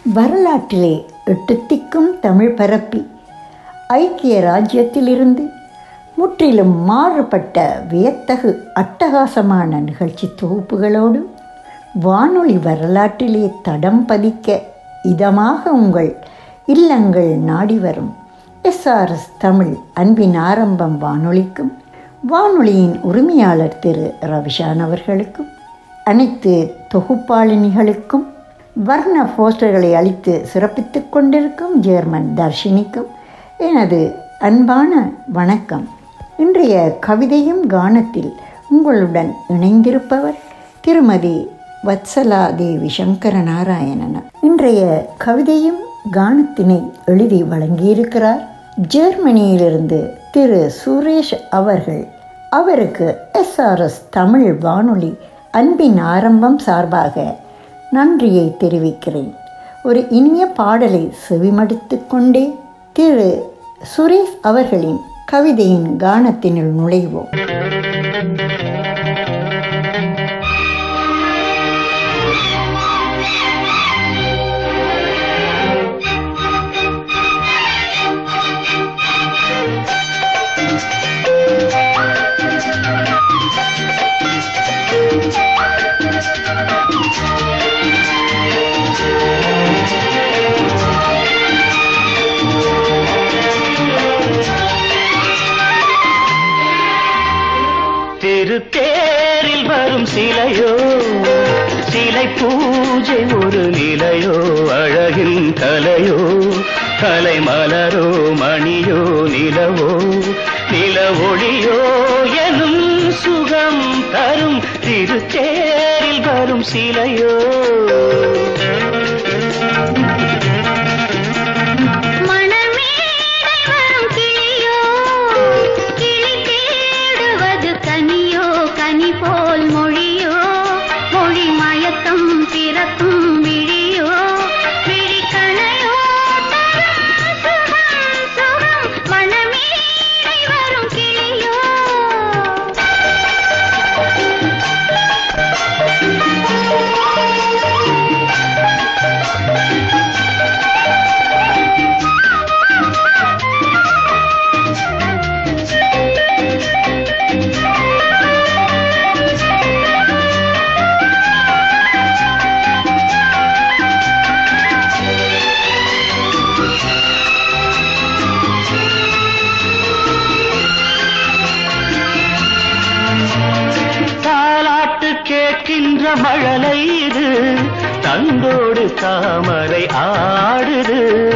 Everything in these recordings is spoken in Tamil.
வரலாற்றிலே எட்டுத்திக்கும் தமிழ் பரப்பி ஐக்கிய ராஜ்யத்திலிருந்து முற்றிலும் மாறுபட்ட வியத்தகு அட்டகாசமான நிகழ்ச்சி தொகுப்புகளோடு வானொலி வரலாற்றிலே தடம் பதிக்க இதமாக உங்கள் இல்லங்கள் நாடி வரும் SRS தமிழ் அன்பின் ஆரம்பம் வானொலிக்கும் வானொலியின் உரிமையாளர் திரு ரவிஷான் அவர்களுக்கும் அனைத்து தொகுப்பாளினிகளுக்கும் வர்ண போஸ்டர்களை அளித்து சிறப்பித்துக் கொண்டிருக்கும் ஜெர்மன் தர்ஷினிக்கும் எனது அன்பான வணக்கம். இன்றைய கவிதையும் கானத்தில் உங்களுடன் இணைந்திருப்பவர் திருமதி வத்சலா தேவி சங்கர நாராயணன். இன்றைய கவிதையும் கானத்தினை எழுதி வழங்கியிருக்கிறார் ஜெர்மனியிலிருந்து திரு சுரேஷ் அவர்கள். அவருக்கு SRS தமிழ் வானொலி அன்பின் ஆரம்பம் சார்பாக நன்றியை தெரிவிக்கிறேன். ஒரு இனிய பாடலை செவிமடுத்து கொண்டே திரு சுரேஷ் அவர்களின் கவிதையின் கானத்தினுள் நுழைவோம். தேரில் வரும் சிலையோ சிலை பூஜை ஒரு நிலையோ அழகின் கலையோ கலை மலரோ மணியோ நிலவோ நில ஒளியோ எனும் சுகம் தரும் திருத்தேரில் வரும் சிலையோ கேட்கின்ற மழலை இது தந்தோடு தாமரை ஆடுது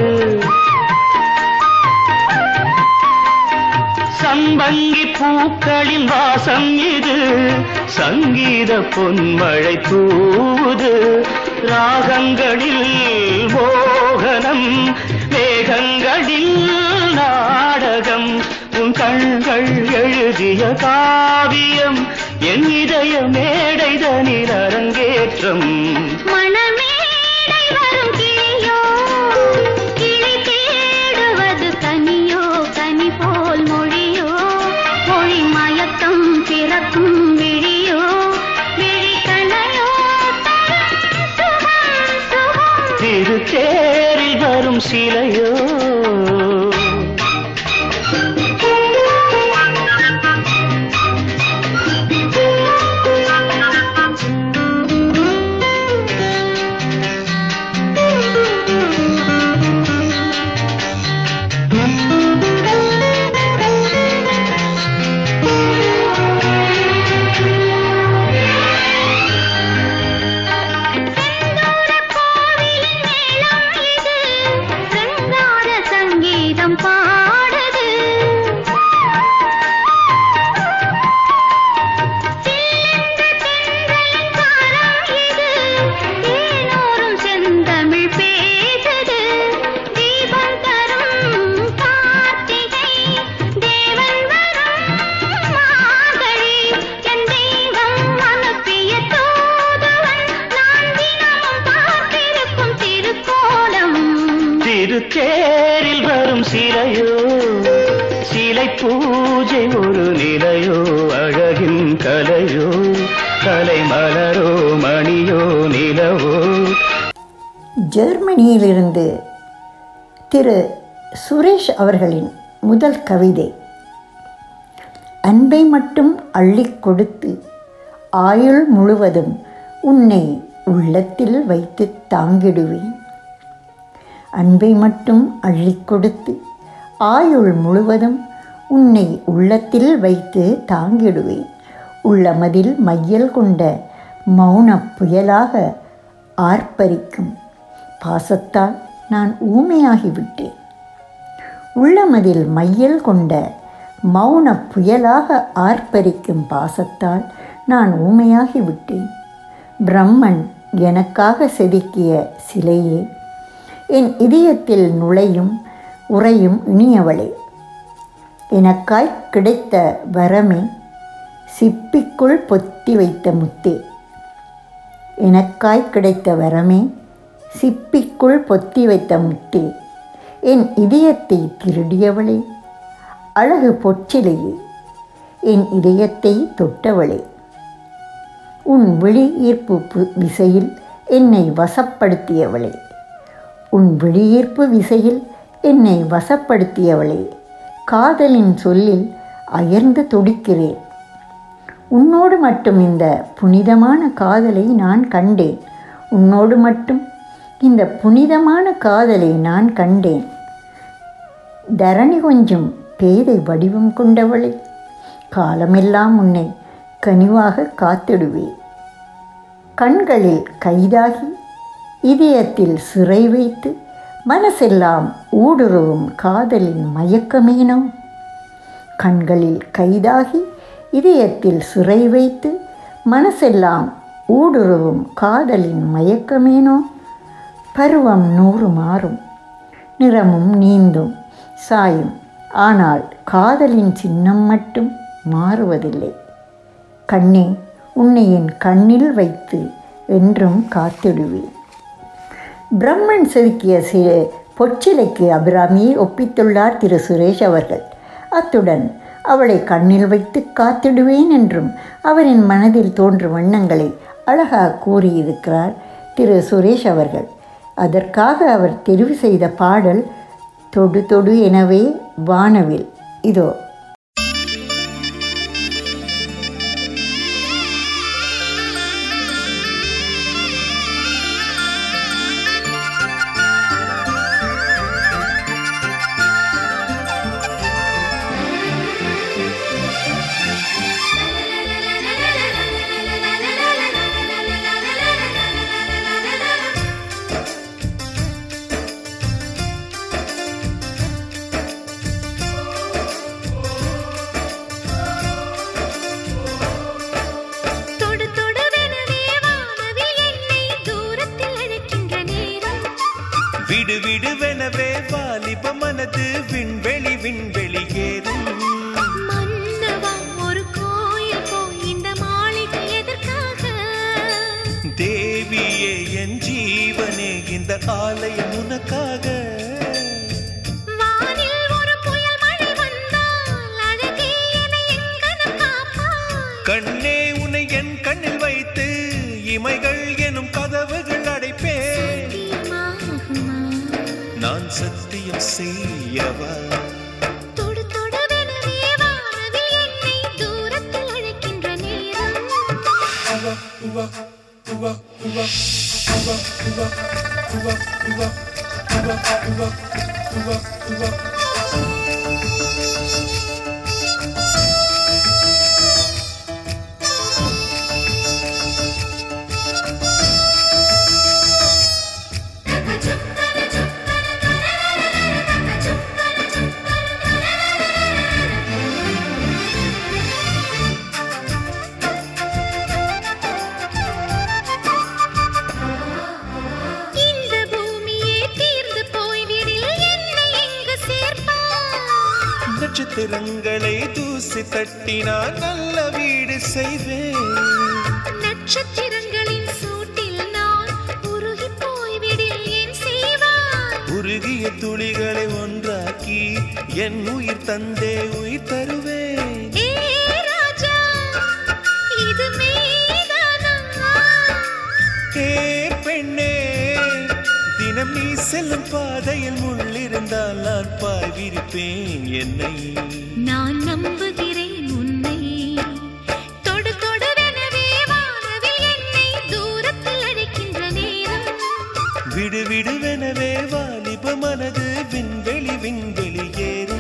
சம்பங்கி பூக்களின் வாசம் இது சங்கீத பொன்மழை தூவுது ராகங்களில் மோகனம் மேகங்களில் நாடகம் உன் கண்கள் எழுதிய காவியம் என் இதய மேடைதனில் அரங்கேற்றம் மணமேடை வரும் கிளியோ கிளி தேடுவது கனியோ கனி போல் மொழியோ மொழி மயக்கம் பிறக்கும் விழியோ விழிக்கணையோ சுகம் சுகம் திருத்தேரில் வரும் சிலையோ தேரில் வரும் சிலையோ சிலை பூஜை ஒரு நிலையோ அழகின் கலையோ கலை மலரோ மணியோ நிலவோ ஜெர்மனியிலிருந்து திரு சுரேஷ் அவர்களின் முதல் கவிதை. அன்பை மட்டும் அள்ளிக் கொடுத்து ஆயுள் முழுவதும் உன்னை உள்ளத்தில் வைத்து தாங்கிடுவேன். அன்பை மட்டும் அள்ளிக் கொடுத்து ஆயுள் முழுவதும் உன்னை உள்ளத்தில் வைத்து தாங்கிடுவேன். உள்ளமதில் மையல் கொண்ட மௌன புயலாக ஆர்ப்பரிக்கும் பாசத்தால் நான் ஊமையாகிவிட்டேன். உள்ளமதில் மையல் கொண்ட மௌன புயலாக ஆர்ப்பரிக்கும் பாசத்தால் நான் ஊமையாகிவிட்டேன். பிரம்மன் எனக்காக செதுக்கிய சிலையே, என் இதயத்தில் நுழையும் உறையும் இனியவளே, எனக்காய் கிடைத்த வரமே, சிப்பிக்குள் பொத்தி வைத்த முத்தே. எனக்காய் கிடைத்த வரமே, சிப்பிக்குள் பொத்தி வைத்த முத்தே. என் இதயத்தை திருடியவளே, அழகு பொற்றிலையே, என் இதயத்தை தொட்டவளே. உன் விழி ஈர்ப்பு விசையில் என்னை வசப்படுத்தியவளே, உன் விழியீர்ப்பு விசையில் என்னை வசப்படுத்தியவளே. காதலின் சொல்லில் அயர்ந்து துடிக்கிறேன். உன்னோடு மட்டும் இந்த புனிதமான காதலை நான் கண்டேன். உன்னோடு மட்டும் இந்த புனிதமான காதலை நான் கண்டேன். தரணி கொஞ்சம் பேதை வடிவம் கொண்டவளே, காலமெல்லாம் உன்னை கனிவாக காத்திடுவேன். கண்களில் கைதாகி இதயத்தில் சிறை வைத்து மனசெல்லாம் ஊடுருவும் காதலின் மயக்கமேனோ. கண்களில் கைதாகி இதயத்தில் சிறை வைத்து மனசெல்லாம் ஊடுருவும் காதலின் மயக்கமேனோ. பருவம் 100 மாறும், நிறமும் நீந்தும் சாயும், ஆனால் காதலின் சின்னம் மட்டும் மாறுவதில்லை. கண்ணே, உன்னை என் கண்ணில் வைத்து என்றும் காத்திடுவேன். பிரம்மன் செதுக்கிய பொற்சிலைக்கு அபிராமியை ஒப்பித்துள்ளார் திரு சுரேஷ் அவர்கள். அத்துடன் அவளை கண்ணில் வைத்து காத்திடுவேன் என்றும் அவரின் மனதில் தோன்றும் எண்ணங்களை அழகாக கூறியிருக்கிறார் திரு சுரேஷ் அவர்கள். அதற்காக அவர் தெரிவு செய்த பாடல் தொடு தொடு எனவே வானவில். இதோ. விடு விடுவெனவே வாலிப மனது விண்வெளி விண்வெளி ஏறும். மன்னவா ஒரு கோயில் போய் இந்த மாளிகை எதற்காக? தேவியே என் ஜீவனே இந்த ஆலயம் உனக்காக. வானில் ஒரு புயல் மழை வந்தால் அழகே என்னை எங்கனம் காப்பாய். கண்ணே உன்னை என் கண்ணில் வைத்து இமைகள் எனும் கதவுகள் அடைப்பேன். நான் சத்தியம் செய்யவா? தொடு தொடுவெனவே வானவில் என்னை தூரத்தில் அழைக்கின்ற நேரம். நட்சத்திரங்களை தூசி தட்டினால் நல்ல வீடு செய்வேன். நட்சத்திரங்களின் சூட்டில் நான் உருகி போய்விடில் என் செய்வாய். உருகிய துளிகளை ஒன்றாக்கி என் உயிர் தந்தே உயிர் தருவேன். ஏ ராஜா, இது மெய்தானா? ஏ பெண்ணே, செல்லும் பாதையில் முள்ளிருந்தால் நான் பாய் விரிப்பேன் என்னை. நான் நம்புகிறேன் உன்னை. தொடு தொடுவெனவே வானவில் என்னை தூரத்தில் அழைக்கின்ற நேரம். விடு விடுவெனவே வாலிப மனது விண்வெளி விண்வெளி ஏறும்.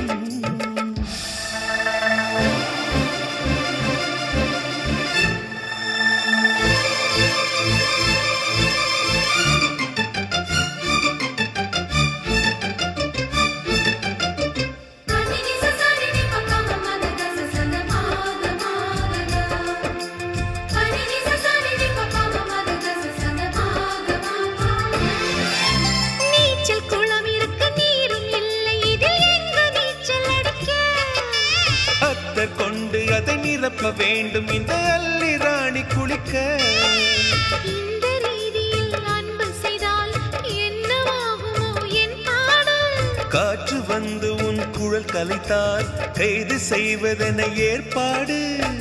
கொண்டு அதை நிரப்ப வேண்டும் இந்த அல்லி ராணி குளிக்க. இந்த ரீதியில் அன்பு செய்தால் என்னவாகுமோ என் பாடல். காற்று வந்து உன் குழல் கலைத்தால் கைது செய்வதென ஏற்பாடு.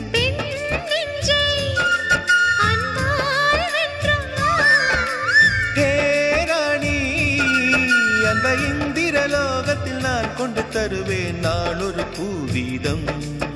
ராணி அந்த இந்திரலோகத்தில் நான் கொண்டு தருவேன் நான் ஒரு பூவீதம்.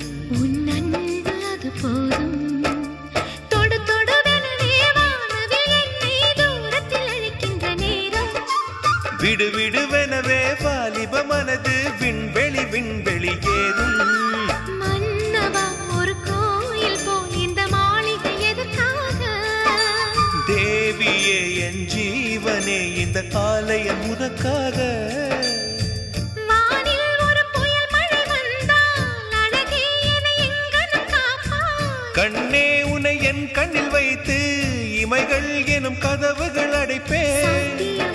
விடு விடுவெனவே வாலிப மனது விண்வெளி விண்வெளி ஏறும். மன்னவா ஒரு கோயில் போல் இந்த மாளிகை எதற்காக? தேவியே என் ஜீவனே இந்த ஆலயம் உனக்காக. வானில் ஒரு புயல் மழை வந்தால் அழகே என்னை எங்கனம் காப்பாய். கண்ணே உன்னை என் கண்ணில் வைத்து இமைகள் எனும் கதவுகள் அடைப்பேன்.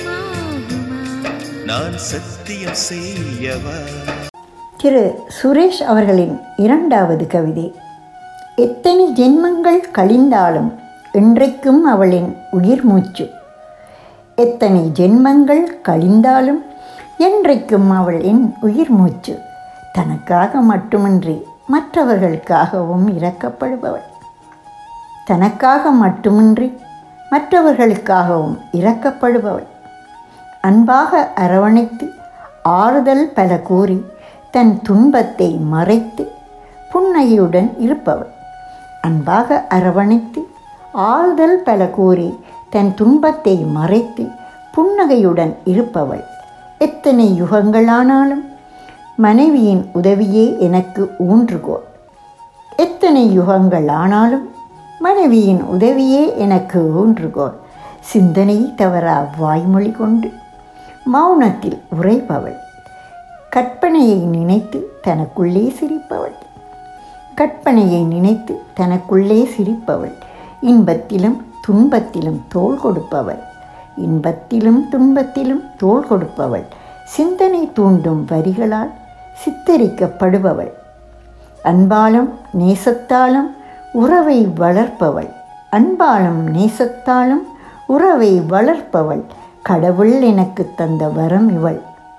நான் சத்தியம் செய்யவா? திரு சுரேஷ் அவர்களின் இரண்டாவது கவிதை. எத்தனை ஜென்மங்கள் கழிந்தாலும் இன்றைக்கும் அவளின் உயிர் மூச்சு. எத்தனை ஜென்மங்கள் கழிந்தாலும் என்றைக்கும் அவள் என் உயிர் மூச்சு. தனக்காக மட்டுமின்றி மற்றவர்களுக்காகவும் இரக்கப்படுபவள். தனக்காக மட்டுமின்றி மற்றவர்களுக்காகவும் இரக்கப்படுபவள். அன்பாக அரவணைத்து ஆறுதல் பல கூறி தன் துன்பத்தை மறைத்து புன்னகையுடன் இருப்பவள். அன்பாக அரவணைத்து ஆறுதல் பல கூறி தன் துன்பத்தை மறைத்து புன்னகையுடன் இருப்பவள். எத்தனை யுகங்களானாலும் மனைவியின் உதவியே எனக்கு ஊன்றுகோல். எத்தனை யுகங்களானாலும் மனைவியின் உதவியே எனக்கு ஊன்றுகோல். சிந்தனை தவறா வாய்மொழி கொண்டு மௌனத்தில் உரைப்பவள். கற்பனையை நினைத்து தனக்குள்ளே சிரிப்பவள். கற்பனையை நினைத்து தனக்குள்ளே சிரிப்பவள். இன்பத்திலும் துன்பத்திலும் தோள் கொடுப்பவள். இன்பத்திலும் துன்பத்திலும் தோள் கொடுப்பவள். சிந்தனை தூண்டும் வரிகளால் சித்தரிக்கப்படுபவள். அன்பாலும் நேசத்தாலும் உறவை வளர்ப்பவள். அன்பாலும் நேசத்தாலும் உறவை வளர்ப்பவள். கடவுள் எனக்கு தந்த வரம் இவள்.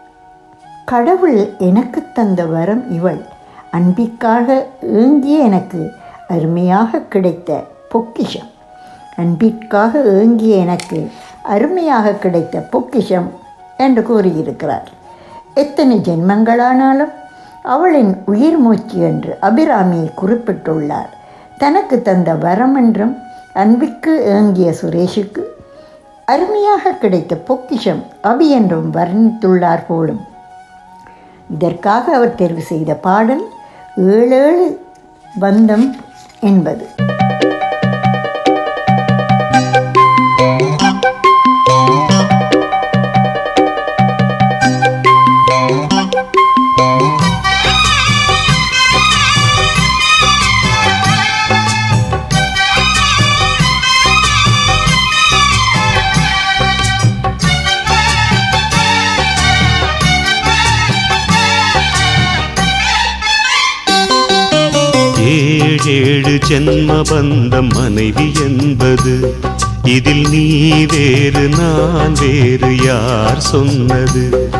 கடவுள் எனக்கு தந்த வரம் இவள். அன்பிற்காக ஏங்கிய எனக்கு அருமையாக கிடைத்த பொக்கிஷம். அன்பிற்காக ஏங்கிய எனக்கு அருமையாக கிடைத்த பொக்கிஷம் என்று கூறியிருக்கிறார். எத்தனை ஜென்மங்களானாலும் அவளின் உயிர் மூச்சு என்று அபிராமியை குறிப்பிட்டுள்ளார். தனக்கு தந்த வரம் என்றும் அன்பிற்கு ஏங்கிய சுரேஷுக்கு அருமையாக கிடைத்த பொக்கிஷம் அபி என்றும் வர்ணித்துள்ளார் போலும். இதற்காக அவர் தேர்வு செய்த பாடல் 7 பந்தம் என்பது. ஏழு ஜென்ம பந்தம் மனைவி என்பது, இதில் நீ வேறு நான் வேறு யார் சொன்னது?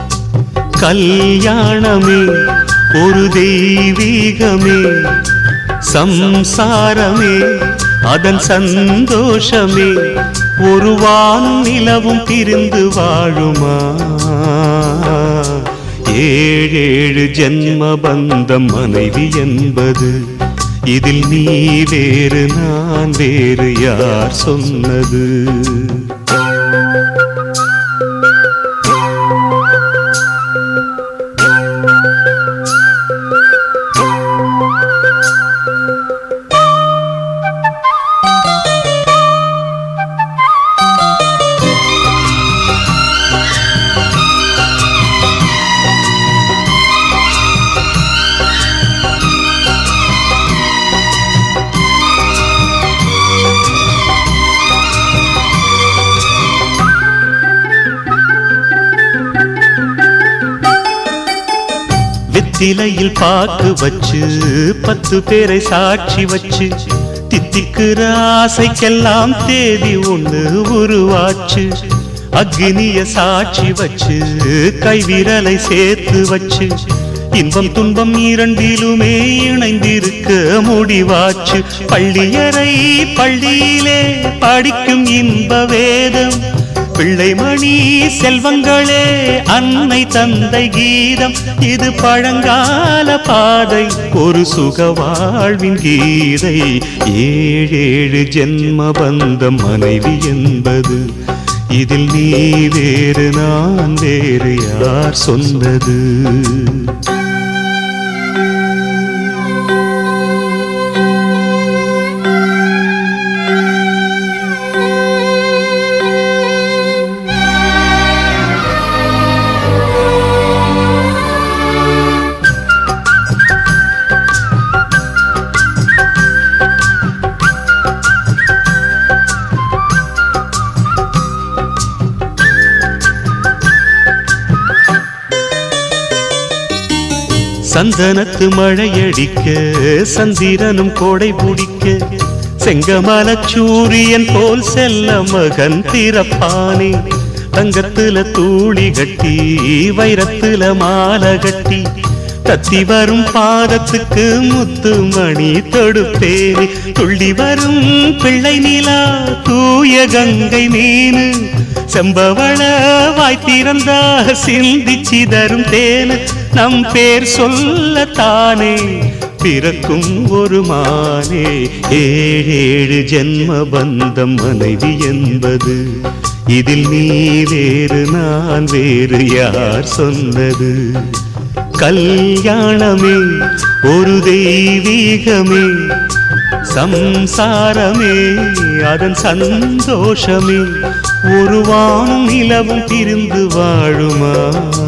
கல்யாணமே ஒரு தெய்வீகமே, சம்சாரமே அதன் சந்தோஷமே, ஒரு வானும் நிலவும் பிரிந்து வாழுமா? ஏழேழு ஜென்ம பந்தம் மனைவி என்பது, இதில் நீ வேறு நான் வேறு யார் சொன்னது? வெத்திலையில் பாக்கு வச்சு 10 பேரை சாட்சி வச்சு, தித்திக்கிற ஆசைக்கெல்லாம் தேதி ஒண்ணு உருவாச்சு. அக்னிய சாட்சி வச்சு கைவிரலை சேர்த்து வச்சு, இன்பம் துன்பம் இரண்டிலுமே இணைந்திருக்க முடிவாச்சு. பள்ளியறை பள்ளியிலே படிக்கும் இன்ப வேதம், பிள்ளைமணி செல்வங்களே அன்னை தந்தை கீதம். இது பழங்கால பாதை, ஒரு சுக வாழ்வின் கீதை. ஏழேழு ஜென்ம பந்தம் மனைவி என்பது, இதில் நீ வேறு நான் வேறு யார் சொன்னது? சந்தனத்து மழையடிக்க சந்திரனும் கோடை பிடிக்க, செங்கமல சூரியன் போல் செல்ல மகன் பிறப்பானே. தங்கத்துல தூளி கட்டி வைரத்துல மாலை கட்டி, தத்தி வரும் பாதத்துக்கு முத்து மணி தொடுப்பேனே. துள்ளி வரும் பிள்ளை நிலா தூய கங்கை மீனு, செம்பவள வாய்த்திறந்தா சிந்தி சிதறும் தேனு. நம் பேர் சொல்லத்தானே பிறக்கும் ஒரு மானே. ஏழேழு ஜென்ம பந்தம் மனைவி என்பது, இதில் நீ வேறு நான் வேறு யார் சொன்னது? கல்யாணமே ஒரு தெய்வீகமே, சம்சாரமே அதன் சந்தோஷமே. ஒரு வானும் நிலவும் பிரிந்து வாழுமா?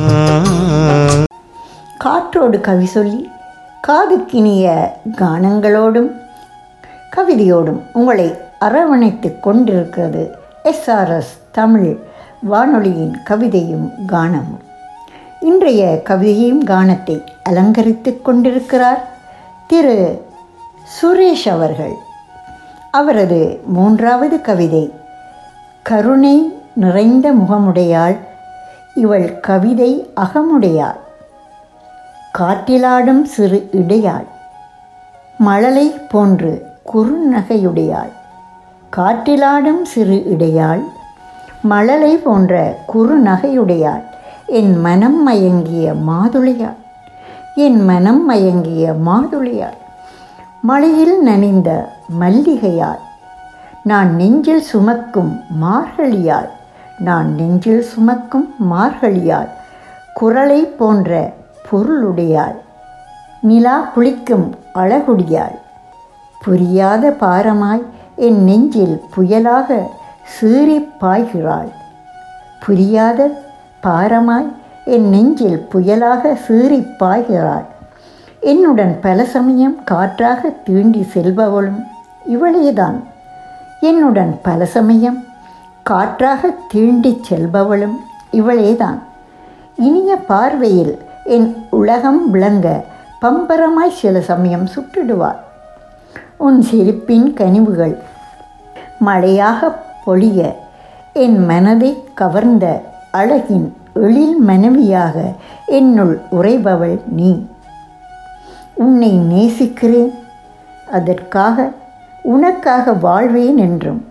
காற்றோடு கவி சொல்லி காதுக்கினிய கானங்களோடும் கவிதையோடும் உங்களை அரவணைத்து கொண்டிருக்கிறது SRS தமிழ் வானொலியின் கவிதையும் கானமும். இன்றைய கவிதையும் கானத்தை அலங்கரித்து கொண்டிருக்கிறார் திரு சுரேஷ் அவர்கள். அவரது 3வது கவிதை கருணை நிறைந்த முகமுடையாள் இவள் கவிதை அகமுடையாள், காற்றிலாடும் சிறு இடையாள், மழலை போன்று குறுநகையுடையாள். காற்றிலாடும் சிறு இடையாள், மழலை போன்ற குறுநகையுடையாள், என் மனம் மயங்கிய மாதுளையாள், என் மனம் மயங்கிய மாதுளையாள். மழையில் நனைந்த மல்லிகையாள், நான் நெஞ்சில் சுமக்கும் மார்கழியாள், நான் நெஞ்சில் சுமக்கும் மார்கழியாள். குரலை போன்ற பொருளுடையாள், நிலா குளிக்கும் அழகுடையாள். புரியாத பாரமாய் என் நெஞ்சில் புயலாக சீறி பாய்கிறாள், புரியாத பாரமாய் என் நெஞ்சில் புயலாக சீறி பாய்கிறாள். என்னுடன் பல சமயம் காற்றாக தீண்டி செல்பவளும் இவளேதான், என்னுடன் பல சமயம் காற்றாக தீண்டி செல்பவளும் இவளேதான். இனிய பார்வையில் என் உலகம் விளங்க பம்பரமாய் சில சமயம் சுட்டிடுவாள். உன் சிரிப்பின் கனிவுகள் மழையாக பொழிய என் மனதை கவர்ந்த அழகின் எழில் மனைவியாக என்னுள் உறைபவள் நீ. உன்னை நேசிக்கிறேன், அதற்காக உனக்காக வாழ்வேன் என்றும்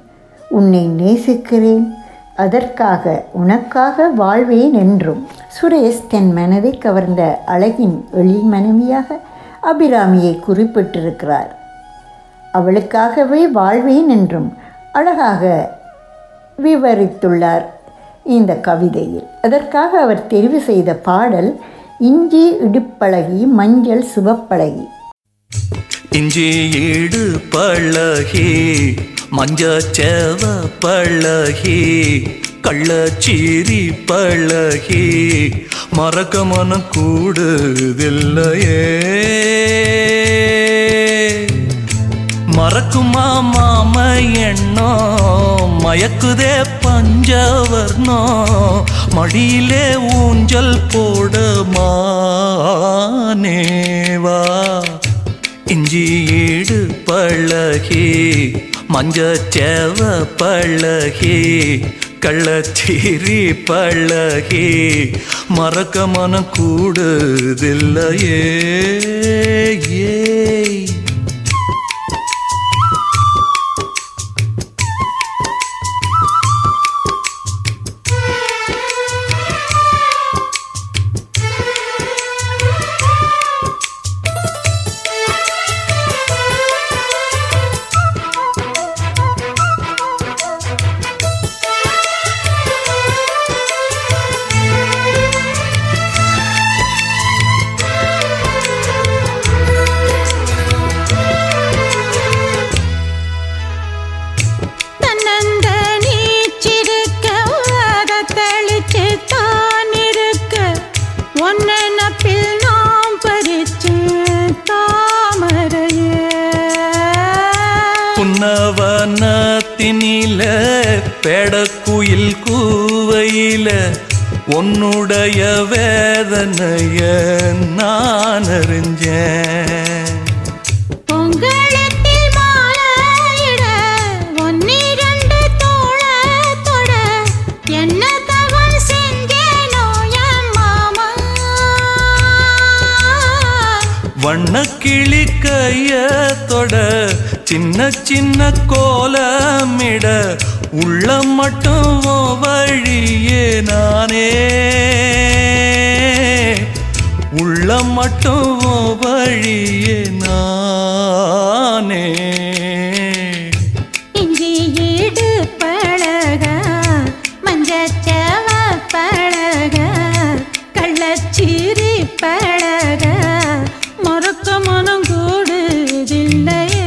உன்னை நேசிக்கிறேன், அதற்காக உனக்காக வாழ்வேன் என்றும். சுரேஷ் தன் மனதை கவர்ந்த அழகின் எழில் மனைவியாக அபிராமியை குறிப்பிட்டிருக்கிறார். அவளுக்காகவே வாழ்வேன் என்றும் அழகாக விவரித்துள்ளார் இந்த கவிதையில். அதற்காக அவர் தெரிவு செய்த பாடல் இஞ்சி இடுப்பழகி மஞ்சள் சிவப்பழகி. இஞ்சி இடு பழகி மஞ்சச்சேவ பழகி கள்ளச்சீரி பழகி மறக்க மனம் கூடுதில்லையே. மறக்குமா மாம எண்ணோ மயக்குதே பஞ்சவர்ணோ மடியிலே ஊஞ்சல் போடமானேவா. இஞ்சி ஈடு பழகி மஞ்சச்சேவ பழகி கள்ளச்சீரி பழகி மறக்க மனம் கூடுதில்லையே. புன்னவனத்தினில பெடக்குயில் கூவையில உன்னுடைய வேதனைய நான் அறிஞ்சேன். பொங்கலத்தில் மாலையிட ஒன்னிரண்டு தோளத்தொட என்ன தவம் செஞ்சேனோ என் மாமா. வண்ணக்கிளி கையத்தொட சின்ன சின்ன கோலமிட உள்ள மட்டும் வழியே நானே உள்ள மட்டும் வழியே நானே. இஞ்சி ஈடு பழக மஞ்சச்சேவ பழக கள்ளச்சீரி பழக மறக்க மனம் கூடுதில்லையே.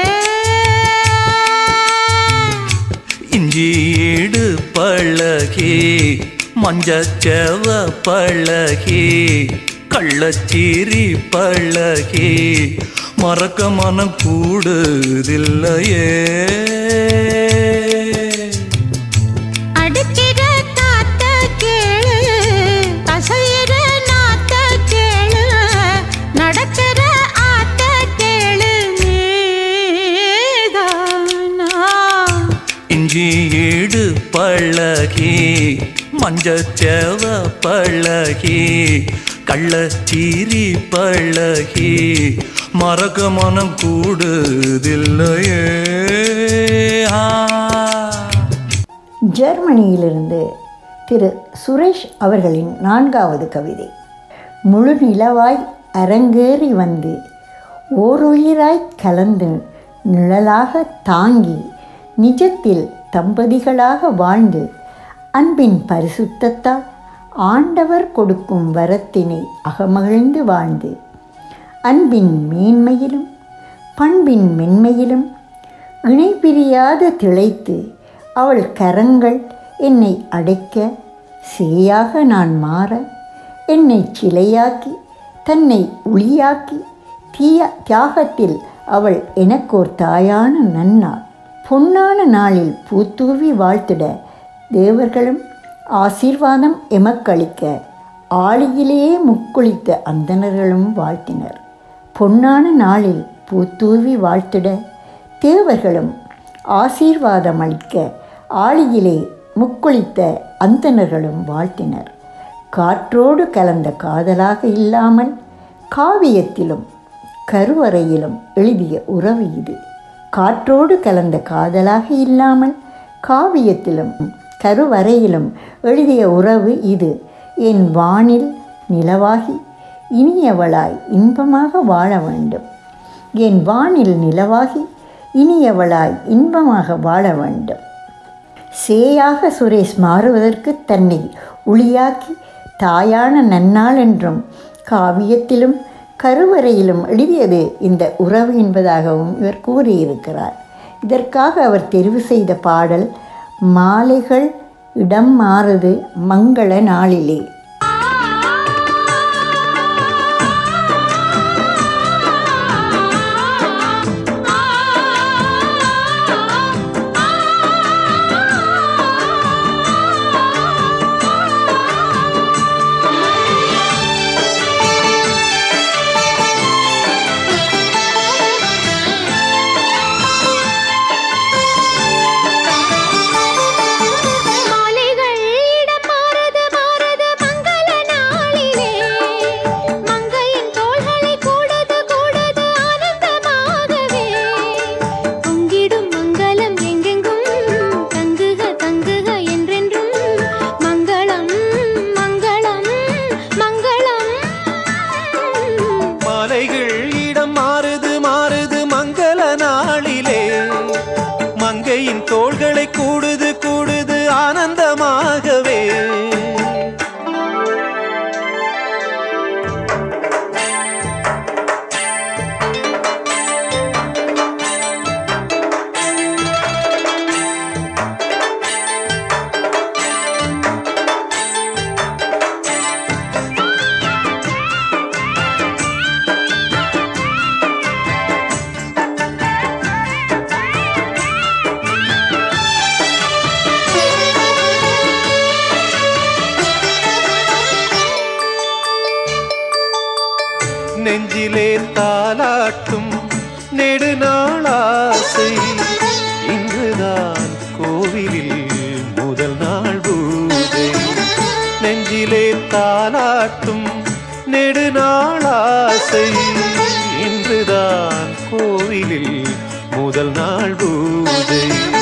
இஞ்சி ஈடு பழகி மஞ்சச்சேவ பழகி கள்ளச்சீரி பழகி மறக்க மனம் கூடுதில்லையே. அடுக்கிற காத்த கேளு அசையிற நாத்த கேளு நடக்கிற ஆத்த கேளு நீதானா. இஞ்சி ஈடு பழகி மஞ்சச்சேவ பழகி கள்ளச்சீரி பழகி மறக்க மனம் கூடுதில்லையே. ஜெர்மனியிலிருந்து திரு சுரேஷ் அவர்களின் 4வது கவிதை. முழு நிலவாய் அரங்கேறி வந்து ஓருயிராய் கலந்து நிழலாக தாங்கி நிஜத்தில் தம்பதிகளாக வாழ்ந்து அன்பின் பரிசுத்தத்தால் ஆண்டவர் கொடுக்கும் வரத்தினை அகமகிழ்ந்து வாழ்ந்து அன்பின் மேன்மையிலும் பண்பின் மென்மையிலும் இணை பிரியாது திளைத்து அவள் கரங்கள் என்னை அடைக்க சேயாக நான் மாற என்னை சிலையாக்கி தன்னை ஒளியாக்கி தியாகத்தில் அவள் எனக்கோர் தாயான நன்னாள். பொன்னான நாளில் பூத்தூவி வாழ்த்திட தேவர்களும் ஆசீர்வாதம் எமக்களிக்க ஆளியிலேயே முக்குளித்த அந்தணர்களும் வாழ்த்தினர். பொன்னான நாளில் பூத்தூவி வாழ்த்திட தேவர்களும் ஆசீர்வாதம் அளிக்க ஆளியிலே முக்குளித்த அந்தணர்களும் வாழ்த்தினர். காற்றோடு கலந்த காதலாக இல்லாமல் காவியத்திலும் கருவறையிலும் எழுதிய உறவு இது. காற்றோடு கலந்த காதலாக இல்லாமல் காவியத்திலும் கருவறையிலும் எழுதிய உறவு இது. என் வானில் நிலவாகி இனியவளாய் இன்பமாக வாழ வேண்டும். என் வானில் நிலவாகி இனியவளாய் இன்பமாக வாழ வேண்டும். சேயாக சுரேஷ் மாறுவதற்கு தன்னை ஒளியாக்கி தாயான நன்னாள் என்றும் காவியத்திலும் கருவறையிலும் எழுதியது இந்த உறவு என்பதாகவும் இவர் கூறியிருக்கிறார். இதற்காக அவர் தெரிவு செய்த பாடல் மாலைகள் இடம் மாறுது மங்கள நாளிலே. தோள்களை கூடுது கூடுது ஆனந்தமாகவே. நெஞ்சிலே தாலாட்டும் நெடுநாளாசை இன்றுதான் கோவிலில் முதல் நாள் பூஜை. நெஞ்சிலே தாலாட்டும் நெடுநாளாசை இன்றுதான் கோவிலில் முதல் நாள் பூஜை.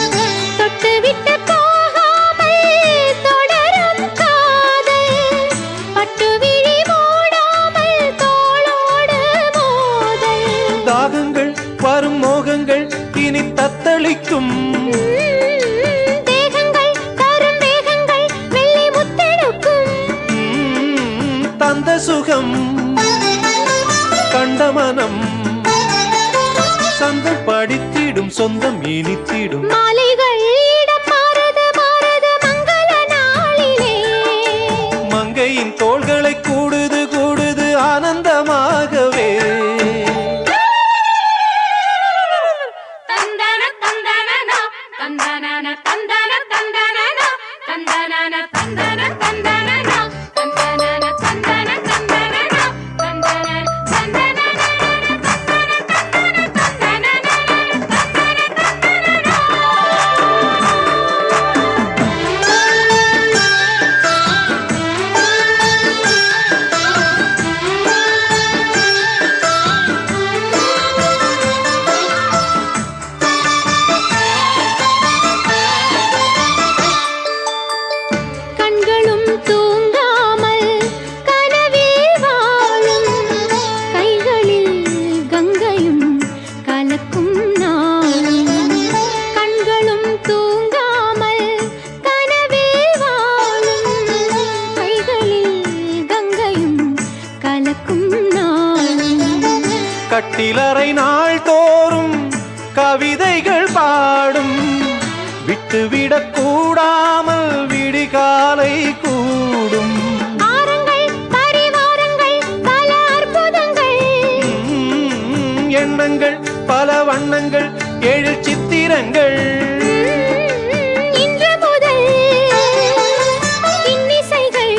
வரும் மோகங்கள் இனி தத்தளிக்கும் தேகங்கள் தரும் வேகங்கள் வெள்ளி முத்தெடுக்கும். தந்த சுகம் கண்ட மனம் சந்தம் படித்திடும் சொந்தம் இனித்திடும். மாலைகள் இடம் மாறுது மாறுது மங்கள நாளிலே. மங்கையின் தோள்களை கூடுது கூடுது ஆனந்தமாகவே. கட்டிலறை நாள் தோறும் கவிதைகள் பாடும் விட்டுவிடக் கூடாமல் விடிகாலை கூடும். எண்ணங்கள் பல வண்ணங்கள் ஏழு சித்திரங்கள். இன்று முதல் இன்னிசைகள்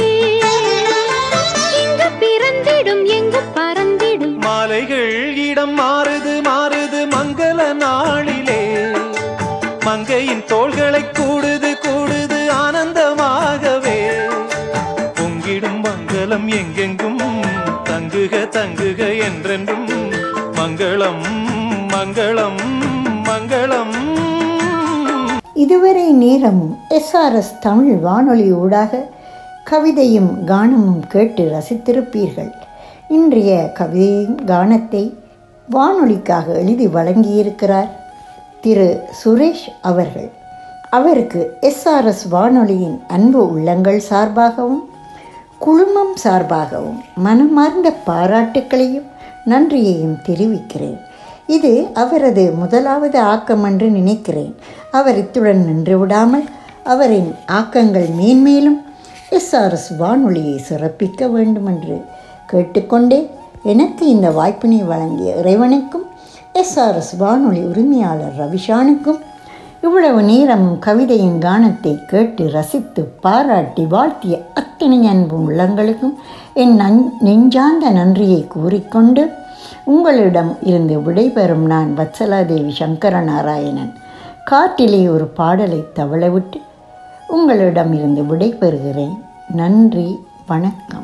இங்கு பிறந்திடும் எங்கு பறந்திடும். மாலைகள் இடம் மாறுது மாறுது மங்கள நாளிலே. மங்கையின் தோள்களை கூடுது கூடுது ஆனந்தமாகவே. பொங்கிடும் மங்களம் எங்கெங்கும் தங்குக தங்குக என்றென்றும். மங்களம் மங்களம் மங்களம். இதுவரை நேரமும் SRS தமிழ் வானொலி ஊடாக கவிதையும் கானமும் கேட்டு ரசித்திருப்பீர்கள். இன்றைய கவிதையும் கானத்தை வானொலிக்காக எழுதி வழங்கியிருக்கிறார் திரு சுரேஷ் அவர்கள். அவருக்கு SRS வானொலியின் அன்பு உள்ளங்கள் சார்பாகவும் குழுமம் சார்பாகவும் மனமார்ந்த பாராட்டுக்களையும் நன்றியையும் தெரிவிக்கிறேன். இது அவரது முதலாவது ஆக்கம் என்று நினைக்கிறேன். அவர் இத்துடன் நின்று விடாமல் அவரின் ஆக்கங்கள் மேன்மேலும் SRS வானொலியை சிறப்பிக்க வேண்டுமென்று கேட்டுக்கொண்டே எனக்கு இந்த வாய்ப்பினை வழங்கிய இறைவனுக்கும் SRS வானொலி உரிமையாளர் ரவிஷானுக்கும் இவ்வளவு நேரமும் கவிதையின் கானத்தை கேட்டு ரசித்து பாராட்டி வாழ்த்திய அத்தனை அன்பு உள்ளங்களுக்கும் என் நெஞ்சார்ந்த நன்றியை கூறிக்கொண்டு உங்களிடம் இருந்து விடைபெறும் நான் வத்சலாதேவி சங்கரநாராயணன் காற்றிலே ஒரு பாடலை தவளவிட்டு உங்களிடம் இருந்து விடைபெறுகிறேன். நன்றி, வணக்கம்.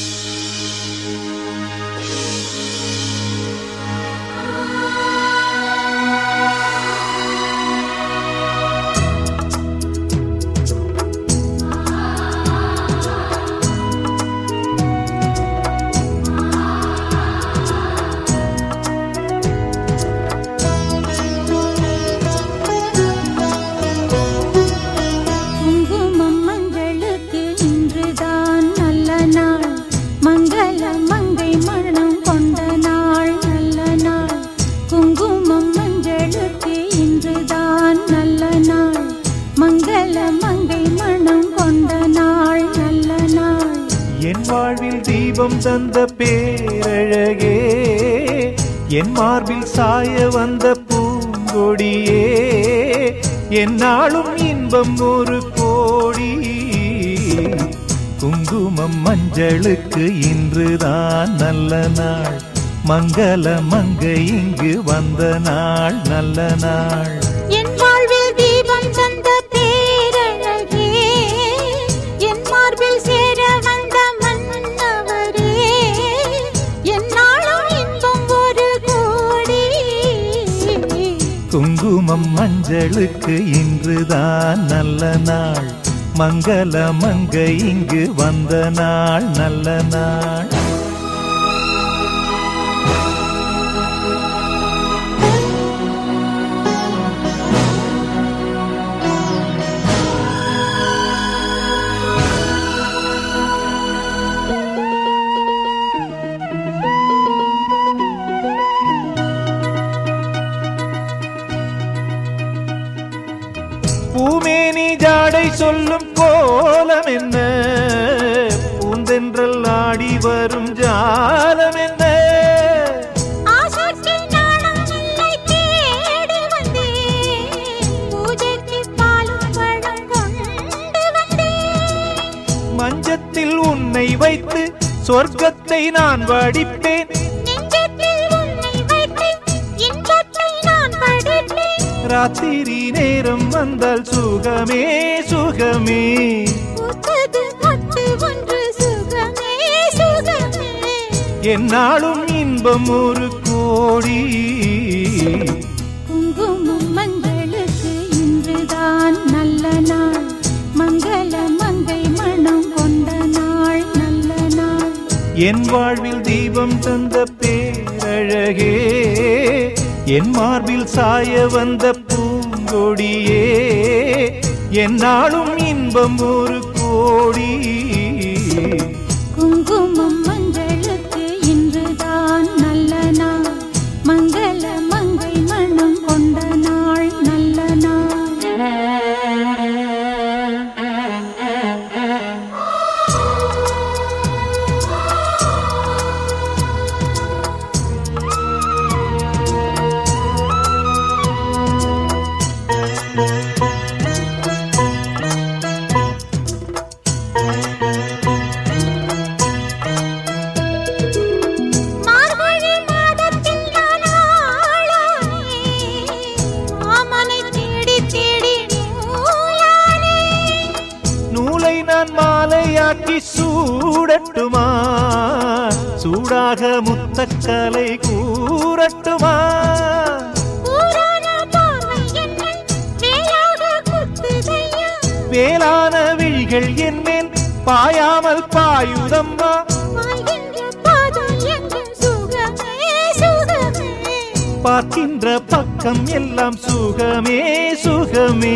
தந்த பேரழகே, என் மார்பில் சாய வந்த பூங்கொடியே, என்னாலும் இன்பம் ஒரு கோடி. குங்குமம் மஞ்சளுக்கு இன்றுதான் நல்ல நாள், மங்கள மங்கை இங்கு வந்த நாள் நல்ல நாள். என் வாழ்வில் தீபம் தந்த பேரழகே, என் மார்பில் சேர வந்த மன்னவரே, என்னாலும் இன்பம் ஒரு கோடி. குங்குமம் மஞ்சளுக்கு இன்றுதான் நல்ல நாள், மங்கள மங்கை இங்கு வந்த நாள் நல்ல நாள். பூமேனி ஜாடை சொல்லும் கோலம் என்ன, பூந்தென்றல் ஆடி வரும் ஜாலம் என்ன. மஞ்சத்தில் உன்னை வைத்து சொர்க்கத்தை நான் வடிப்பேன், ராத்திரி நேரம் வந்தால் சுகமே சுகமே, என்னாலும் இன்பம் ஒரு கோடி. குங்குமம் மங்களுக்கு இன்றுதான் நல்ல நாள், மங்கள மங்கை மனம் கொண்ட நாள் நல்ல நாள். என் வாழ்வில் தீபம் தந்த பேரழகே, என் மார்பில் சாய வந்த பூங்கொடியே, என்னாலும் இன்பம் ஒரு கோடி. குங்குமம் மஞ்சளுக்கு இன்றுதான் நல்ல நாள், மங்கள மங்கை மனம் கொண்ட நாள் நல்ல நாள். சூடட்டுமா, சூடாக முத்தக்கலை கூறட்டுமா. வேளான விழிகள் என்மேல் பாயாமல் பாயுதம்மா. பார்க்கின்ற பக்கம் எல்லாம் சுகமே சுகமே.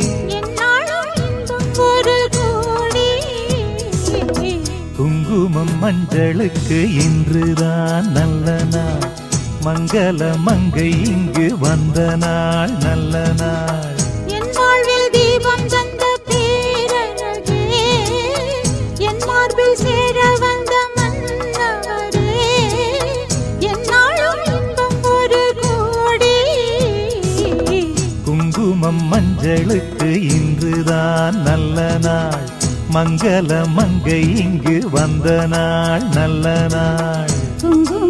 குங்குமம் மஞ்சளுக்கு இன்றுதான் நல்ல நாள், மங்கள மங்கை இங்கு வந்த நாள் நல்ல நாள். என் வாழ்வில் தீபம் தந்த பேரழகே, என் மார்பில் சேர வந்த மன்னவரே, என்னாலும் இன்பம் ஒரு கோடி. குங்குமம் மஞ்சளுக்கு இன்றுதான் நல்ல நாள், மங்கள மங்கை இங்கு வந்த நாள் நல்ல நாள்.